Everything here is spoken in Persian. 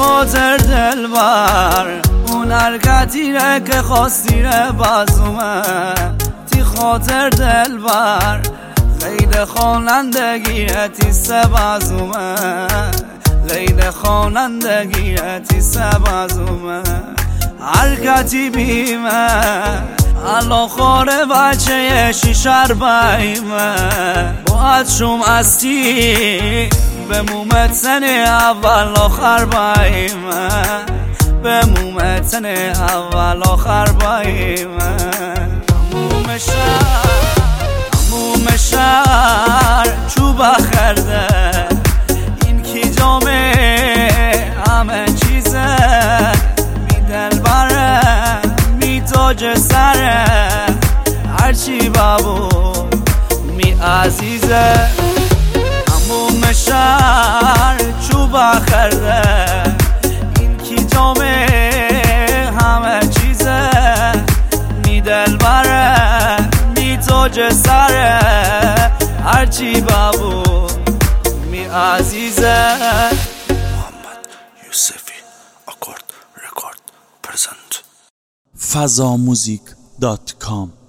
خاطر دلبر اون حرکتیره که خواستیره بازومه تی خاطر دلبر غیر خوانندگیره تی سه بازومه غیر خوانندگیره تی سه بازومه حرکتی بیمه الان خوره بچه شیشر بایمه باید شم استی به مومتن اول آخر بایمه به مومتن اول آخر بایمه تموم شهر چوب خرده این کی جامه همه چیزه می دلبره می تاج سره هرچی بابو می عزیزه تموم شهر چوب خرده این کی جامه همه چیزه می دلبره می تاج سره هرچی بابو می عزیزه. محمد یوسفی اکورد رکورد پرزنت. fazamuzik.com